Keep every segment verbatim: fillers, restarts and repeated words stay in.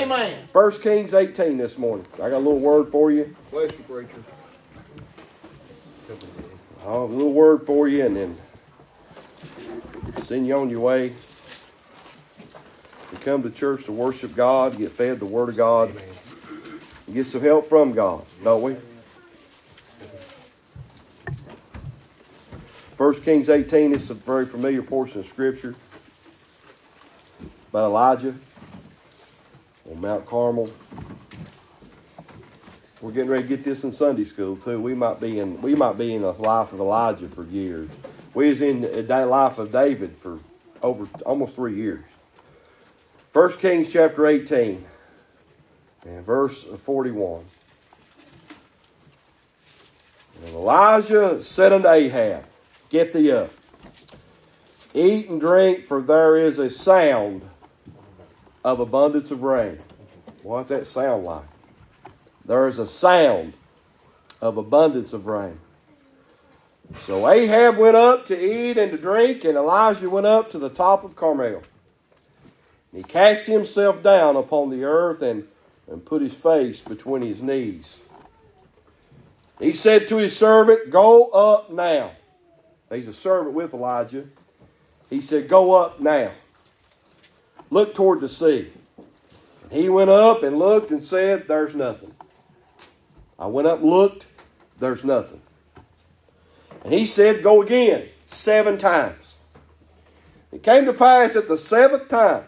Amen. First Kings eighteen this morning. I got a little word for you. Bless you, preacher. Oh, a little word for you, and then send you on your way. You come to church to worship God, get fed the Word of God, and get some help from God, don't we? First Kings eighteen is a very familiar portion of Scripture about Elijah on Mount Carmel. We're getting ready to get this in Sunday school too. We might be in we might be in the life of Elijah for years. We was in the life of David for over almost three years. First Kings chapter eighteen and verse forty-one. And Elijah said unto Ahab, Get thee up, eat and drink, for there is a sound of abundance of rain. What's that sound like? There is a sound of abundance of rain. So Ahab went up to eat and to drink, and Elijah went up to the top of Carmel. He cast himself down upon the earth and, and put his face between his knees. He said to his servant, Go up now. He's a servant with Elijah. He said, Go up now. Look toward the sea. And he went up and looked and said, There's nothing. I went up and looked, there's nothing. And he said, Go again, seven times. It came to pass at the seventh time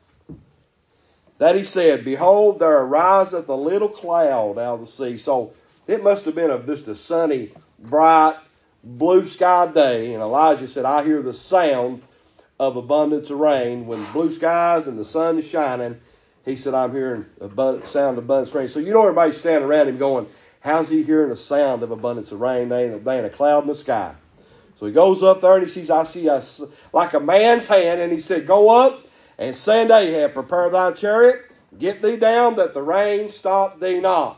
that he said, Behold, there ariseth a little cloud out of the sea. So it must have been a, just a sunny, bright, blue sky day. And Elijah said, I hear the sound of abundance of rain. When blue skies and the sun is shining, he said, I'm hearing abundant sound of abundance of rain. So you know everybody's standing around him going, how's he hearing the sound of abundance of rain? They ain't, they ain't a cloud in the sky. So he goes up there and he sees, I see a, like a man's hand. And he said, Go up and say unto Ahab, Prepare thy chariot, get thee down, that the rain stop thee not.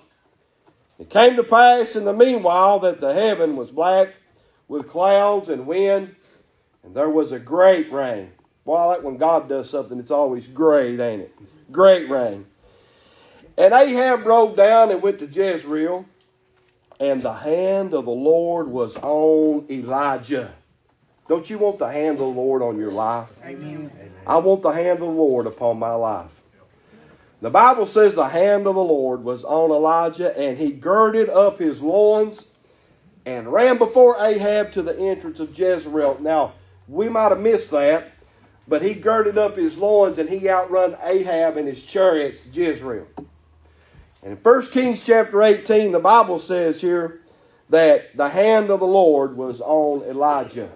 It came to pass in the meanwhile that the heaven was black with clouds and wind, and there was a great rain. Boy, I like when God does something, it's always great, ain't it? Great rain. And Ahab rode down and went to Jezreel, and the hand of the Lord was on Elijah. Don't you want the hand of the Lord on your life? Amen. I want the hand of the Lord upon my life. The Bible says the hand of the Lord was on Elijah, and he girded up his loins and ran before Ahab to the entrance of Jezreel. Now, we might have missed that, but he girded up his loins and he outrun Ahab and his chariots to Jezreel. And in First Kings chapter eighteen, the Bible says here that the hand of the Lord was on Elijah.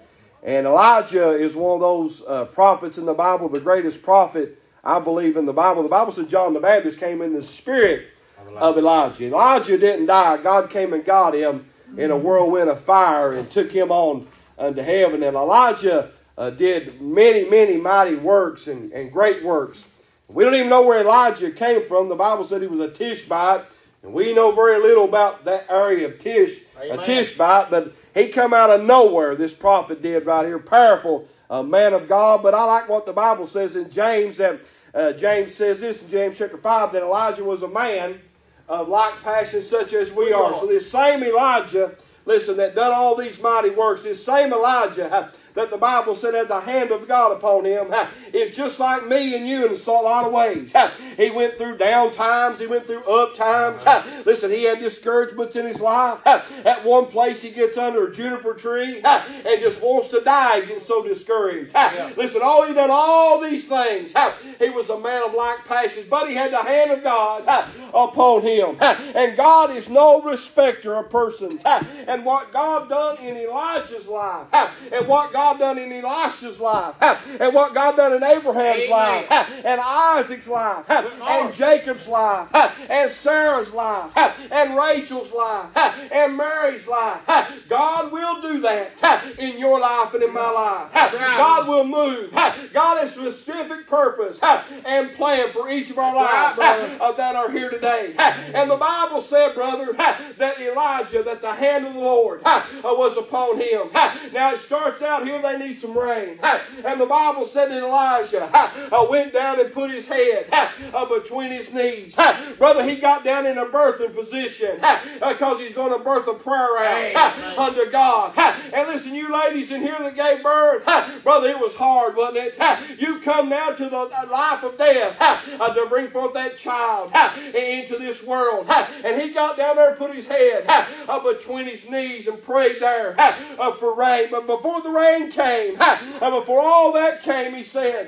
And Elijah is one of those uh, prophets in the Bible, the greatest prophet, I believe, in the Bible. The Bible says John the Baptist came in the spirit of Elijah. Elijah didn't die. God came and got him in a whirlwind of fire and took him on unto heaven. And Elijah uh, did many, many mighty works and, and great works. We don't even know where Elijah came from. The Bible said he was a Tishbite. And we know very little about that area of Tish, a Tishbite. But he come out of nowhere, this prophet did right here. Powerful uh, man of God. But I like what the Bible says in James. That uh, James says this in James chapter five, that Elijah was a man of like passions such as we are. So this same Elijah, listen, that done all these mighty works, this same Elijah that the Bible said had the hand of God upon him, is just like me and you in a lot of ways. He went through down times. He went through up times. Listen, he had discouragements in his life. At one place he gets under a juniper tree and just wants to die. He gets so discouraged. Listen, all he done all these things. He was a man of like passions, but he had the hand of God upon him. And God is no respecter of persons. And what God done in Elijah's life, and what God God done in Elisha's life, and what God done in Abraham's Amen. life, and Isaac's life, and Jacob's life, and Sarah's life, and Rachel's life, and Mary's life. God will do that in your life and in my life. God will move. God has specific purpose and plan for each of our lives that are here today. And the Bible said, brother, that Elijah, that the hand of the Lord was upon him. Now it starts out here here they need some rain. And the Bible said that Elijah went down and put his head between his knees. Brother, he got down in a birthing position because he's going to birth a prayer out unto God. And listen, you ladies in here that gave birth, brother, it was hard, wasn't it? You come now to the life of death to bring forth that child into this world. And he got down there and put his head between his knees and prayed there for rain. But before the rain came, and before all that came, he said,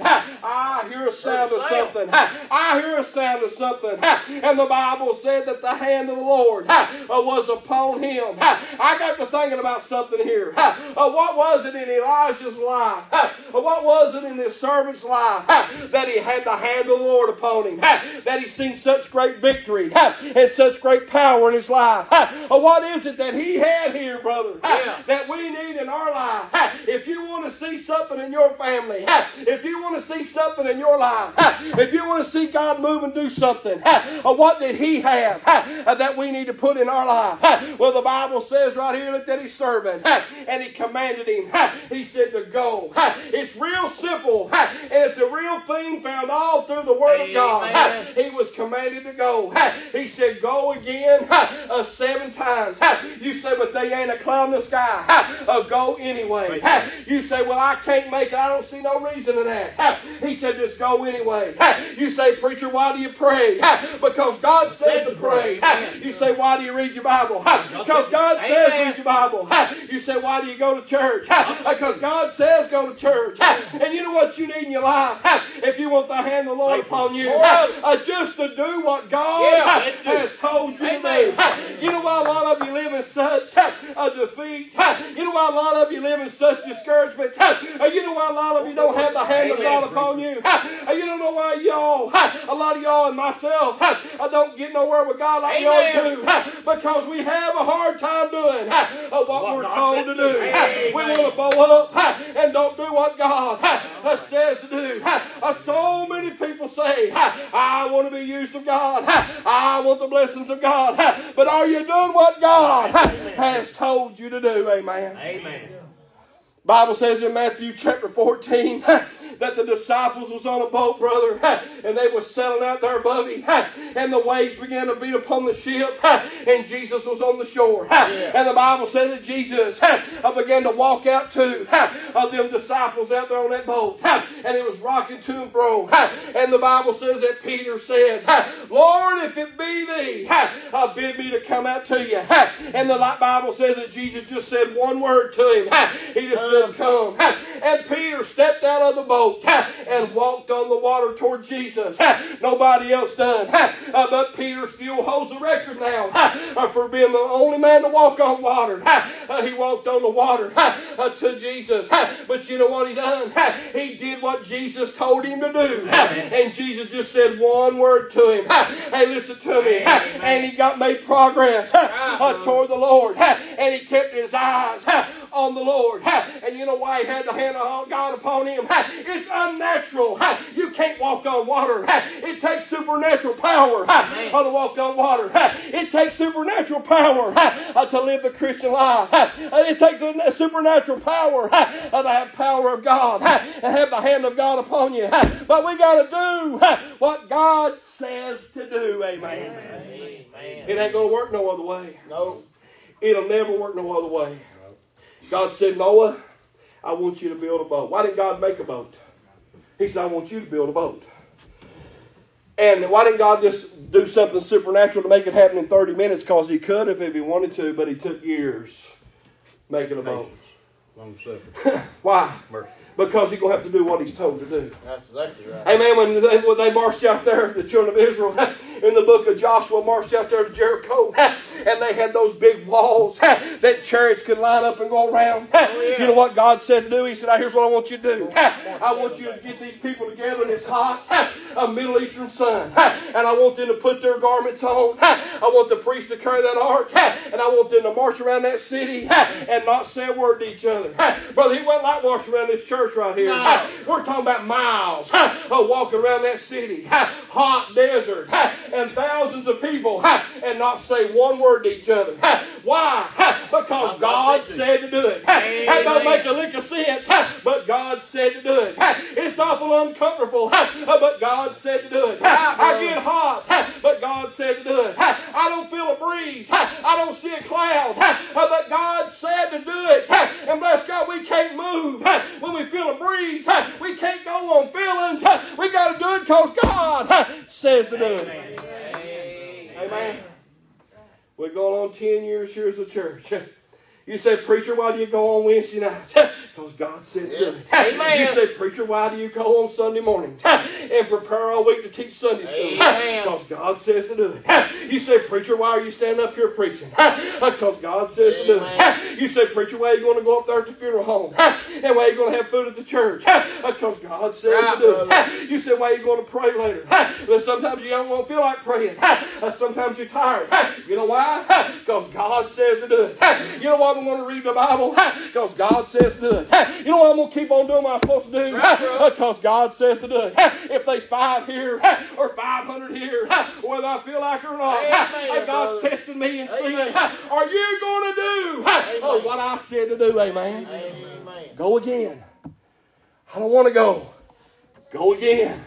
I hear a sound of something. I hear a sound of something. And the Bible said that the hand of the Lord was upon him. I got to thinking about something here. What was it in Elijah's life? What was it in his servant's life that he had the hand of the Lord upon him? That he seen such great victory and such great power in his life? What is it that he had here, brother, yeah. that we need in our life? If you want to see something in your family, if you want to see something in your life, if you want to see God move and do something, what did he have that we need to put in our life? Well, the Bible says right here, looked at his servant and he commanded him. He said to go. It's real simple and it's a real thing found all through the Word Amen. Of God. He was commanded to go. He said, go again uh, seven times. You say, but they ain't a cloud in the sky. Uh, go anyway. You say, well, I can't make it. I don't see no reason in that. He said, just go anyway. You say, preacher, why do you pray? Because God says to pray. You say, why do you read your Bible? Because God says read your Bible. You say, why do you go to church? Because God says go to church. And you know what you need in your life? If you want the hand of the Lord upon you, uh, just to do what God has told you to do. You know why a lot of you live in such a defeat? You know why a lot of you live in such discouragement? You know why a lot of you don't have the hand of God upon you? You don't know why y'all, a lot of y'all and myself, I don't get nowhere with God like y'all do. Because we have a hard time doing what we're told to do. We want to bow up and don't do what God says to do. So many people say, I want to be used of God. I want the blessings of God. But are you doing what God has told you to do? Amen. Amen. Bible says in Matthew chapter fourteen that the disciples was on a boat, brother, and they was sailing out there above him, and the waves began to beat upon the ship, and Jesus was on the shore. And the Bible said that Jesus began to walk out to them disciples out there on that boat, and it was rocking to and fro. And the Bible says that Peter said, Lord, if it be thee, bid me to come out to you. And the Bible says that Jesus just said one word to him. He just said, come. And Peter stepped out of the boat and walked on the water toward Jesus. Nobody else done. Uh, but Peter still holds the record now uh, for being the only man to walk on water. Uh, he walked on the water uh, to Jesus. But you know what he done? He did what Jesus told him to do. And Jesus just said one word to him. Hey, listen to me. And he got made progress uh, toward the Lord. And he kept his eyes on the Lord. And you know why he had the hand of God upon him? It's unnatural. You can't walk on water. It takes supernatural power to walk on water. It takes supernatural power to live the Christian life. It takes a supernatural power to have power of God and have the hand of God upon you. But we got to do what God says to do. Amen. Amen. It ain't going to work no other way. No. It'll never work no other way. God said, Noah, I want you to build a boat. Why didn't God make a boat? He said, I want you to build a boat. And why didn't God just do something supernatural to make it happen in thirty minutes? Because he could if he wanted to, but he took years making a boat. Long suffering. Why? Mercy. Because he's going to have to do what he's told to do. That's exactly right. Amen. When they, when they marched out there, the children of Israel, in the book of Joshua, marched out there to Jericho, and they had those big walls that chariots could line up and go around. Oh, yeah. You know what God said to do? He said, now here's what I want you to do. I want you to get these people together in this hot a Middle Eastern sun, and I want them to put their garments on. I want the priests to carry that ark, and I want them to march around that city and not say a word to each other. Brother, he wasn't like marching around this church right here. No. We're talking about miles uh, walking around that city. Hot desert. and thousands of people and not say one word to each other. Why? Because God said to do it. That don't make a lick of sense, but God said to do it. It's awful uncomfortable, but God said to do it. I get hot, but God said to do it. I don't feel a breeze. I don't see a cloud, but God said to do it. And bless God, we can't move when we feel a breeze. We can't go on feelings. We got to do it because God says to do it. Amen. Amen. We're going on ten years here as a church. You say, preacher, why do you go on Wednesday nights? Because God says to do it. Amen. You say, preacher, why do you go on Sunday mornings and prepare all week to teach Sunday school? Amen. Because God says to do it. You say, preacher, why are you standing up here preaching? Because God says Amen. To do it. You say, preacher, why are you going to go up there at the funeral home? And why are you going to have food at the church? Because God says right, to do brother. It. You say, why are you going to pray later? But sometimes you don't want to feel like praying. Sometimes you're tired. You know why? Because God says to do it. You know what? I'm going to read the Bible because God says to do it. You know what? I'm going to keep on doing what I'm supposed to do because God says to do it. If there's five here or five hundred here, whether I feel like it or not, Amen, God's brother. Testing me and seeing, are you going to do oh, what I said to do? Amen. Amen. Go again. I don't want to go. Go again.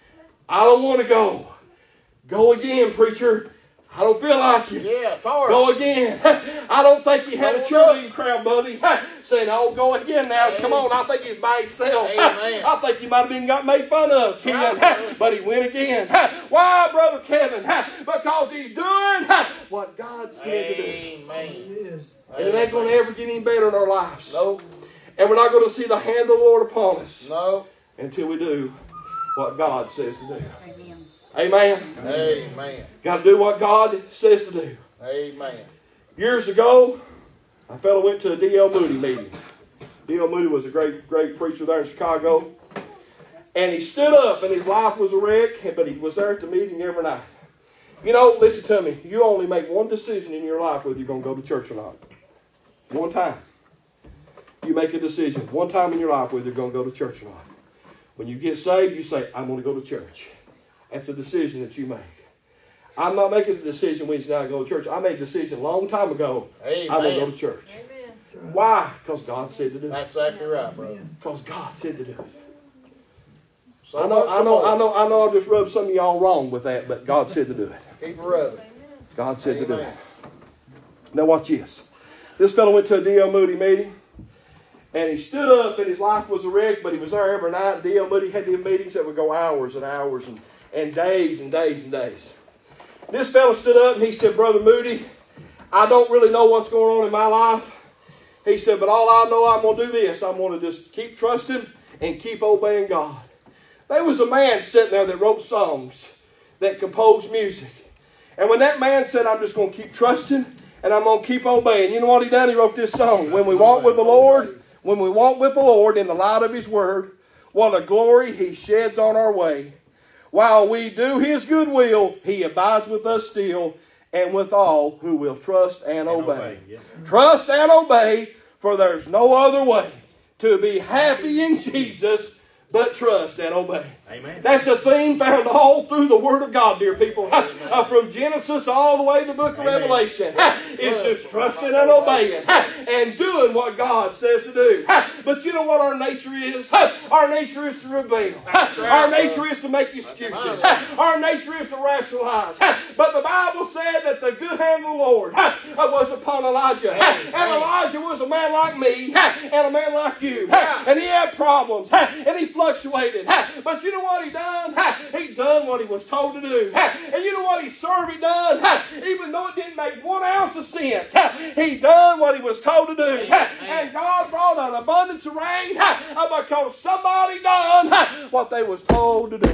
I don't want to go. Go again, preacher. I don't feel like it. Yeah, go again. I don't think he had a cheerleading crowd, buddy, saying, oh, go again now. Amen. Come on. I think he's by himself. Amen. I think he might have even got made fun of, Ken. Right. But he went again. Why, Brother Kevin? Because he's doing what God said Amen. To do. Amen. And it ain't going to ever get any better in our lives. No. And we're not going to see the hand of the Lord upon us. No. Until we do what God says to do. Amen. Amen. Amen. Got to do what God says to do. Amen. Years ago, a fellow went to a D L Moody meeting. D L Moody was a great, great preacher there in Chicago. And he stood up and his life was a wreck, but he was there at the meeting every night. You know, listen to me. You only make one decision in your life whether you're going to go to church or not. One time. You make a decision one time in your life whether you're going to go to church or not. When you get saved, you say, I'm going to go to church. That's a decision that you make. I'm not making a decision Wednesday night to go to church. I made a decision a long time ago. Amen. I'm going to go to church. Amen. Why? Because God said to do it. That's exactly right, brother. Because God said to do it. So I know, I know, I know, I know. I just rubbed some of y'all wrong with that, but God said to do it. Keep rubbing. God said Amen. To do it. Now watch this. This fellow went to a D L Moody meeting. And he stood up and his life was a wreck, but he was there every night. D L Moody had these meetings that would go hours and hours and, and days and days and days. This fellow stood up and he said, Brother Moody, I don't really know what's going on in my life. He said, but all I know, I'm going to do this. I'm going to just keep trusting and keep obeying God. There was a man sitting there that wrote songs, that composed music. And when that man said, I'm just going to keep trusting and I'm going to keep obeying, you know what he done? He wrote this song. When we walk with the Lord, when we walk with the Lord in the light of His Word, what a glory He sheds on our way. While we do His good will, He abides with us still, and with all who will trust and, and obey. obey yeah. Trust and obey, for there's no other way to be happy in Jesus but trust and obey. Amen. That's a theme found all through the Word of God, dear people. Uh, from Genesis all the way to the book of Amen. Revelation. It's just trusting and obeying and doing what God says to do. But you know what our nature is? Our nature is to rebel. Our nature is to make excuses. Our nature is to rationalize. But the Bible said that the good hand of the Lord was upon Elijah. And Elijah was a man like me and a man like you. And he had problems. And he fluctuated. But you know what he done? He done what he was told to do. And you know what he served he done? Even though it didn't make one ounce of sense, he done what he was told to do. And God brought an abundance of rain because somebody done what they was told to do.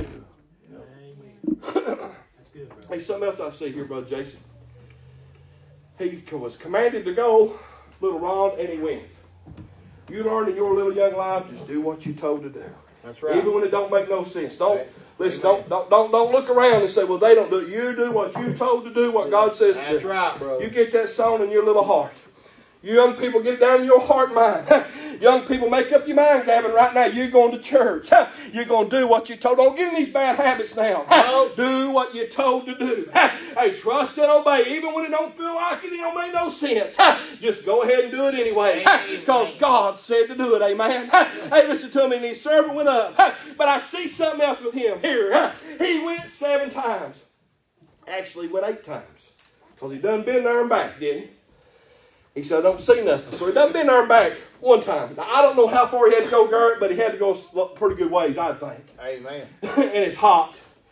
Hey, something else I see here, Brother Jason. He was commanded to go, little Ron, and he went. You learn in your little young life, just do what you're told to do. That's right. Even when it don't make no sense. Don't right. listen. Don't, don't don't don't look around and say, "Well, they don't do it." You do what you're told to do. What God says to do. That's right, bro. You get that song in your little heart. You young people, get it down in your heart and mind. Young people, make up your mind, Gavin, right now. You're going to church. You're going to do what you're told. Don't get in these bad habits now. No. Do what you're told to do. Hey, trust and obey. Even when it don't feel like it, it don't make no sense. Just go ahead and do it anyway. Because God said to do it. Amen. Hey, listen to me. And his servant went up. But I see something else with him here. He went seven times. Actually, went eight times. Because he done been there and back, didn't he? He said, I don't see nothing. So he done been there and back one time. Now, I don't know how far he had to go, Garrett, but he had to go pretty good ways, I think. Amen. And it's hot.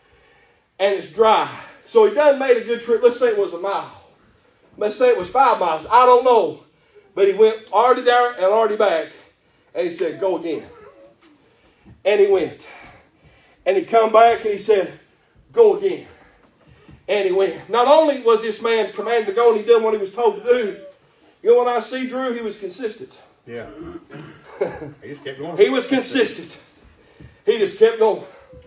And it's dry. So he done made a good trip. Let's say it was a mile. Let's say it was five miles. I don't know. But he went already there and already back. And he said, go again. And he went. And he come back and he said, go again. And he went. Not only was this man commanded to go and he did what he was told to do, you know what I see, Drew? He was consistent. Yeah. He just kept going. He was consistent. He just kept going.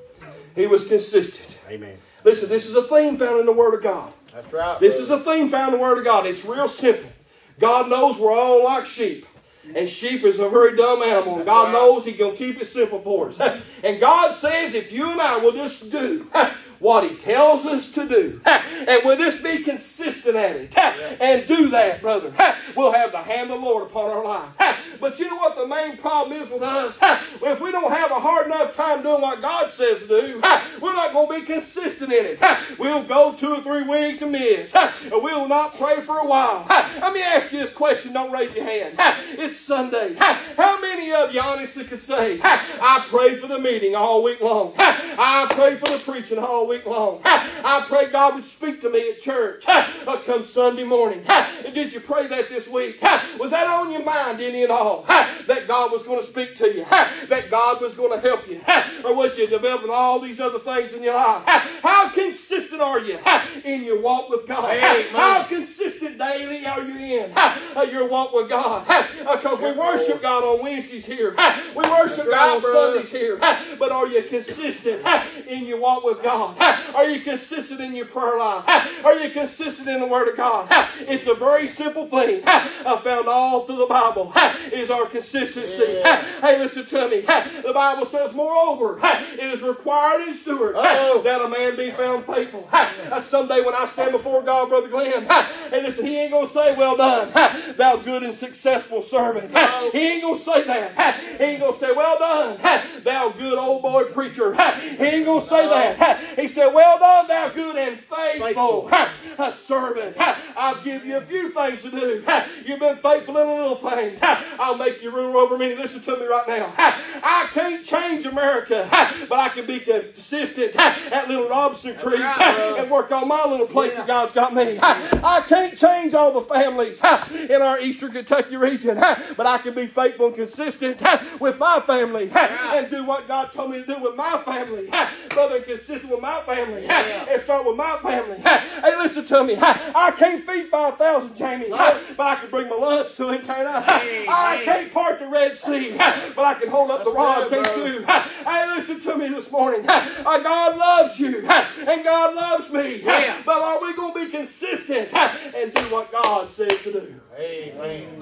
He was consistent. Amen. Listen, this is a theme found in the Word of God. That's right. This brother. is a theme found in the Word of God. It's real simple. God knows we're all like sheep. And sheep is a very dumb animal. And God knows He's going to keep it simple for us. And God says if you and I will just do what He tells us to do, and we'll just be consistent at it, and do that, brother, we'll have the hand of the Lord upon our life. But you know what the main problem is with us? If we don't have a hard enough time doing what God says to do, we're not going to be consistent in it. We'll go two or three weeks and miss. We'll not pray for a while. Let me ask you this question. Don't raise your hand. It's Sunday. How many of you honestly could say, I prayed for the meeting all week long. I prayed for the preaching all week long. I prayed God would speak to me at church come Sunday morning. Did you pray that this week? Was that on your mind any at all? That God was going to speak to you? That God was going to help you? Or was you developing all these other things in your life? How consistent are you in your walk with God? How consistent daily are you in your walk with God? Because we worship God on Wednesdays here. We worship God on Sundays here. But are you consistent in your walk with God? Are you consistent in your prayer life? Are you consistent in the Word of God? It's a very simple thing. I found all through the Bible is our consistency. Yeah. Hey, listen to me. The Bible says, moreover, it is required in stewards Uh-oh. that a man be found faithful. Someday when I stand before God, Brother Glenn, hey, listen, He ain't going to say, well done, thou good and successful servant. He ain't going to say that. He ain't going to say, well done, thou good old boy preacher. He ain't going to say that. He said, well done, thou good and faithful, faithful. servant. I'll give you a few things to do. You've been faithful in the little things. I'll make you ruler over me. Listen to me right now. I can't change America, but I can be consistent at Little Robinson Creek right, and work on my little place yeah. that God's got me. I can't change all the families in our Eastern Kentucky region, but I can be faithful and consistent with my family and do what God told me to do with my family. Brother, and consistent with my family yeah. and start with my family. Hey, listen to me. I can't feed five thousand, Jamie, no. but I can bring my lunch to him, can't I? Hey, I hey. can't part the Red Sea, but I can hold up That's the rod, can't you? Hey, listen to me this morning. God loves you, and God loves me. Yeah. But are we going to be consistent and do what God says to do? Amen.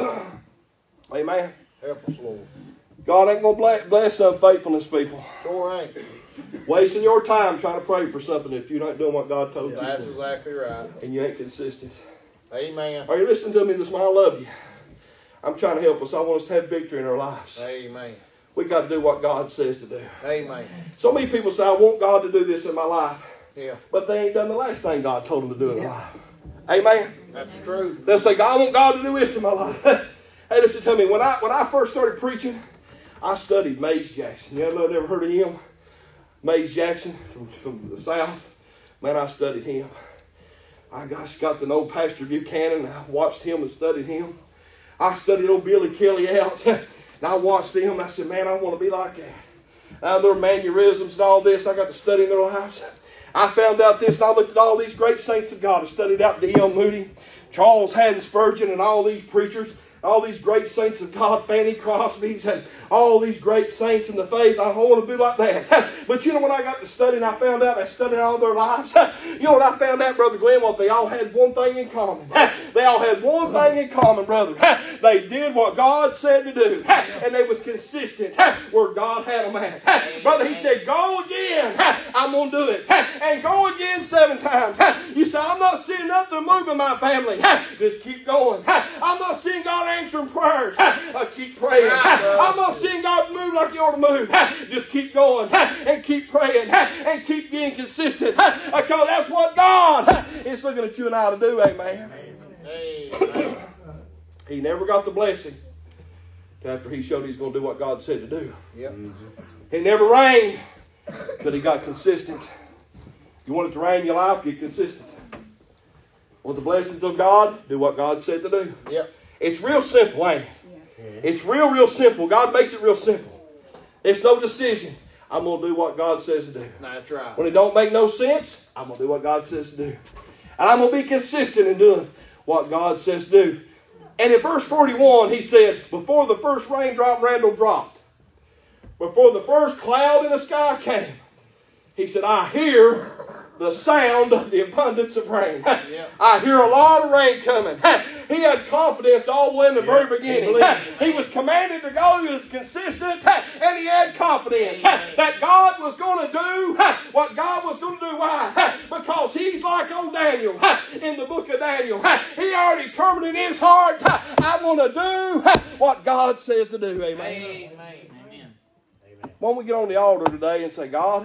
Amen. Help us, Lord. God ain't going to bless unfaithfulness, people. Sure ain't. Wasting your time trying to pray for something if you're not doing what God told yeah, you. That's exactly right. And you ain't consistent. Amen. Are you listening to me this morning? I love you. I'm trying to help us. I want us to have victory in our lives. Amen. We got to do what God says to do. Amen. So many people say, I want God to do this in my life. Yeah. But they ain't done the last thing God told them to do in their life. Amen. That's true. They'll say, God, I want God to do this in my life. Hey, listen to me. When I when I first started preaching, I studied Mays Jackson. You ever, ever heard of him? Mays Jackson from, from the South. Man, I studied him. I got, got to know Pastor Buchanan. I watched him and studied him. I studied old Billy Kelly out. And I watched them. And I said, man, I want to be like that. Now, their mannerisms and all this, I got to study their lives. I found out this, and I looked at all these great saints of God. I studied out D L Moody, Charles Haddon Spurgeon, and all these preachers. all these great saints of God, Fanny Crosby's, and all these great saints in the faith. I want to be like that. But you know, when I got to studying, I found out they studied all their lives. You know what I found out, Brother Glenn? Well, they all had one thing in common. They all had one thing in common, brother. They did what God said to do. And they was consistent where God had them at. Brother, he said, go again. I'm going to do it. And go again seven times. You say, I'm not seeing nothing move in my family. Just keep going. I'm not seeing God answering prayers. I keep praying. I'm not seeing God move like you ought to move. Just keep going and keep praying and keep being consistent, because that's what God is looking at you and I to do. Amen. Amen. He never got the blessing after he showed he's going to do what God said to do. Yep. He never reigned, but he got consistent. You want it to reign in your life? Get consistent. Want the blessings of God? Do what God said to do. Yep. It's real simple, ain't it? Yeah. It's real, real simple. God makes it real simple. It's no decision. I'm going to do what God says to do. That's right. When it don't make no sense, I'm going to do what God says to do. And I'm going to be consistent in doing what God says to do. And in verse forty-one, he said, before the first raindrop Randall dropped, before the first cloud in the sky came, he said, I hear the sound of the abundance of rain. Yep. I hear a lot of rain coming. He had confidence all the way in the yep. very beginning. He, he was commanded to go. He was consistent. And he had confidence Amen. That God was going to do what God was going to do. Why? Because he's like old Daniel in the book of Daniel. He already determined in his heart, I'm going to do what God says to do. Amen. Amen. Amen. Why don't we get on the altar today and say, God,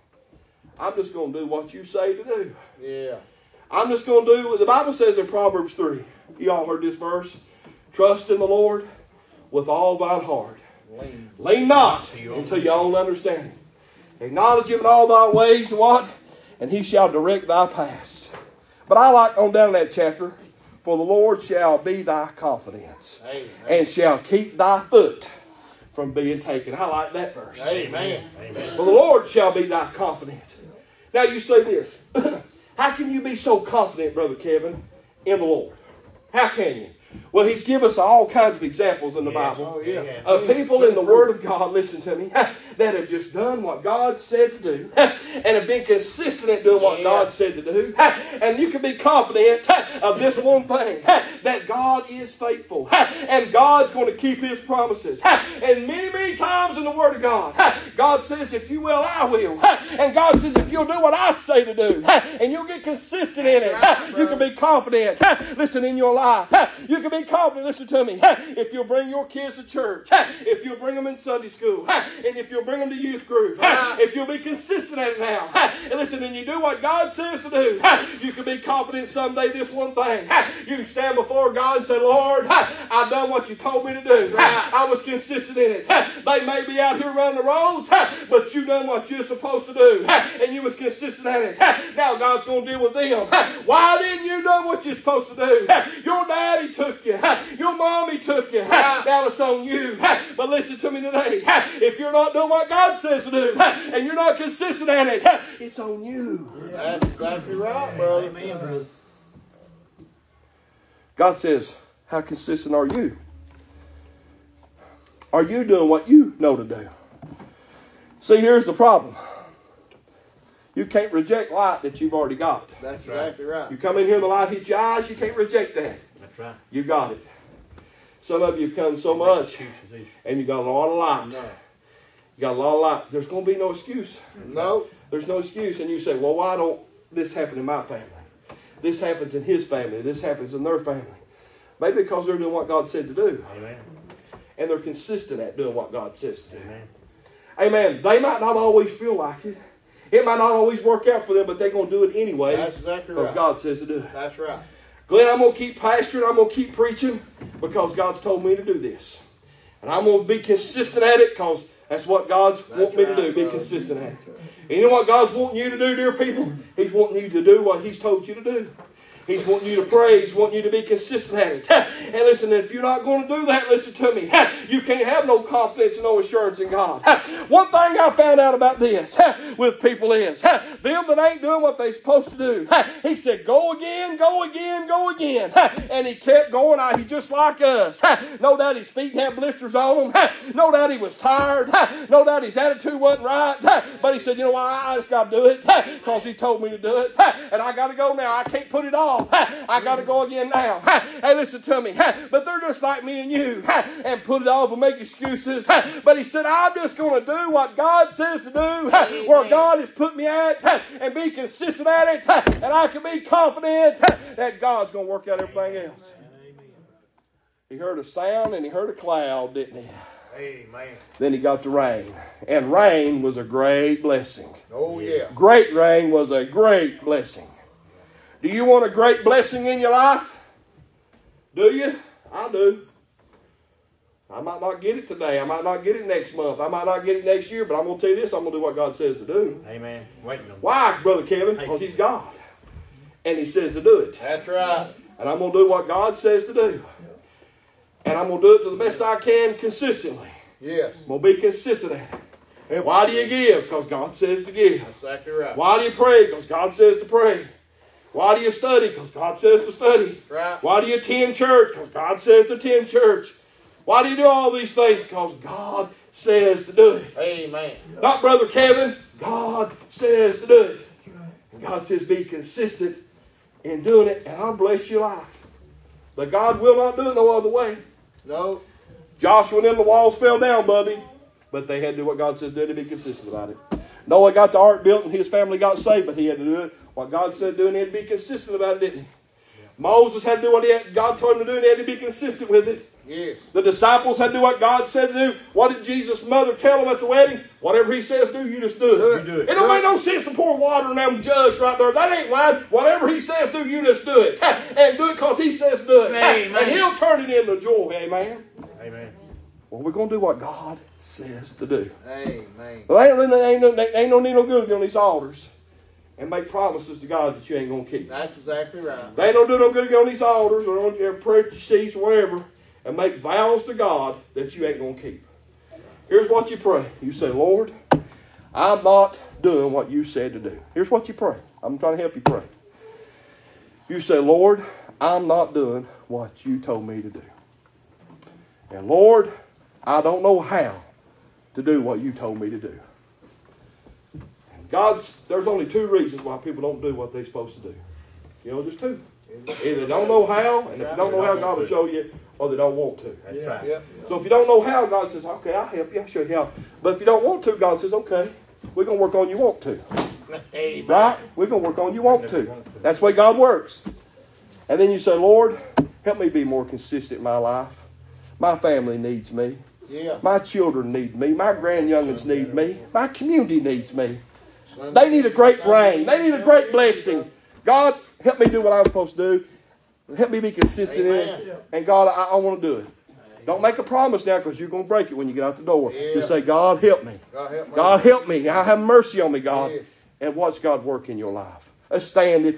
I'm just going to do what you say to do. Yeah. I'm just going to do what the Bible says in Proverbs three. You all heard this verse. Trust in the Lord with all thine heart. Lean, Lean not into your own understanding. Acknowledge him in all thy ways, and what? And he shall direct thy paths. But I like on down that chapter, for the Lord shall be thy confidence, Amen. And shall keep thy foot from being taken. I like that verse. Amen. Amen. For the Lord shall be thy confidence. Now you say this. How can you be so confident, Brother Kevin, in the Lord? How can you? Well, he's given us all kinds of examples in the yes. Bible oh, yeah. of people in the Word of God, listen to me, that have just done what God said to do and have been consistent in doing what yeah. God said to do. And you can be confident of this one thing, that God is faithful and God's going to keep His promises. And many, many times in the Word of God, God says, if you will, I will. And God says, if you'll do what I say to do, and you'll get consistent in it, right, you can be confident. Listen, in your life, you can be confident, listen to me, if you'll bring your kids to church, if you'll bring them in Sunday school, and if you'll bring them to youth group, if you'll be consistent at it now, and listen, and you do what God says to do, you can be confident someday this one thing. You can stand before God and say, Lord, I've done what you told me to do. I was consistent in it. They may be out here running the roads, but you done what you're supposed to do, and you was consistent at it. Now God's going to deal with them. Why didn't you do what you're supposed to do? Your daddy took you. Your mommy took you. Now it's on you. But listen to me today. If you're not doing what God says to do, and you're not consistent at it, it's on you. That's exactly right, brother. Amen. God says, how consistent are you? Are you doing what you know to do? See, here's the problem. You can't reject light that you've already got. That's exactly right. You come in here and the light hits your eyes, you can't reject that. That's right. You got it. Some of you have come so much, and you got a lot of light. No. You got a lot of light. There's going to be no excuse. No. There's no excuse. And you say, well, why don't this happen in my family? This happens in his family. This happens in their family. Maybe because they're doing what God said to do. Amen. And they're consistent at doing what God says to do. Amen. Amen. They might not always feel like it. It might not always work out for them, but they're going to do it anyway. That's exactly because right. God says to do it. That's right. Glenn, I'm going to keep pastoring. I'm going to keep preaching because God's told me to do this. And I'm going to be consistent at it because that's what God's That's wanting me right, to do. Be brother. consistent at it. And you know what God's wanting you to do, dear people? He's wanting you to do what He's told you to do. He's wanting you to pray. He's wanting you to be consistent at it. And listen, if you're not going to do that, listen to me. You can't have no confidence and no assurance in God. One thing I found out about this with people is, them that ain't doing what they're supposed to do. He said, go again, go again, go again. And he kept going. He's just like us. No doubt his feet had blisters on them. No doubt he was tired. No doubt his attitude wasn't right. But he said, you know what, I just got to do it because he told me to do it. And I got to go now. I can't put it off. I got to go again now. Hey, listen to me. But they're just like me and you and put it off and make excuses. But he said, I'm just going to do what God says to do, where God has put me at, and be consistent at it. And I can be confident that God's going to work out everything else. He heard a sound and he heard a cloud, didn't he? Amen. Then he got the rain. And rain was a great blessing. Oh, yeah. Great rain was a great blessing. Do you want a great blessing in your life? Do you? I do. I might not get it today. I might not get it next month. I might not get it next year, but I'm going to tell you this. I'm going to do what God says to do. Amen. Waiting on Why, Brother Kevin? Because He's God. And He says to do it. That's right. And I'm going to do what God says to do. And I'm going to do it to the best I can consistently. Yes. I'm going to be consistent at it. Why do you give? Because God says to give. That's exactly right. Why do you pray? Because God says to pray. Why do you study? Because God says to study. Right. Why do you attend church? Because God says to attend church. Why do you do all these things? Because God says to do it. Amen. Not Brother Kevin. God says to do it. And God says be consistent in doing it, and I'll bless your life. But God will not do it no other way. No. Joshua and them, the walls fell down, Bubby. But they had to do what God says to do to be consistent about it. Noah got the ark built and his family got saved, but he had to do it. What God said to do, and he had to be consistent about it, didn't he? Yeah. Moses had to do what he had, God told him to do, and he had to be consistent with it. Yes. The disciples had to do what God said to do. What did Jesus' mother tell them at the wedding? Whatever He says do, you just do it. Do it. You do it. It don't make no sense to pour water in them jugs right there. That ain't right. Whatever He says do, you just do it. And do it because He says do it. Amen. And He'll turn it into joy. Amen. Amen. Well, we're going to do what God says to do. Amen. Well, ain't, ain't, no, ain't no need no good on these altars and make promises to God that you ain't going to keep. That's exactly right. They ain't no do no good to get on these altars or on your prayer sheets or whatever and make vows to God that you ain't going to keep. Here's what you pray. You say, Lord, I'm not doing what you said to do. Here's what you pray. I'm trying to help you pray. You say, Lord, I'm not doing what you told me to do. And Lord, I don't know how to do what you told me to do. And God's, there's only two reasons why people don't do what they're supposed to do. You know, just two. Either they don't know how, and if you don't know how, God will show you, or they don't want to. That's Yeah, right. yeah. So if you don't know how, God says, okay, I'll help you, I'll show you how. But if you don't want to, God says, okay, we're going to work on you want to. Amen. Right? We're going to work on you want to. That's the way God works. And then you say, Lord, help me be more consistent in my life. My family needs me. Yeah. My children need me. My grandyoungins need me. My community needs me. They need a great rain. They need a great blessing. God, help me do what I'm supposed to do. Help me be consistent in it. And God, I, I want to do it. Don't make a promise now because you're going to break it when you get out the door. Yeah. Just say, God, help me. God help me. God, help me. I have mercy on me, God. Yeah. And watch God work in your life. Let's stand. If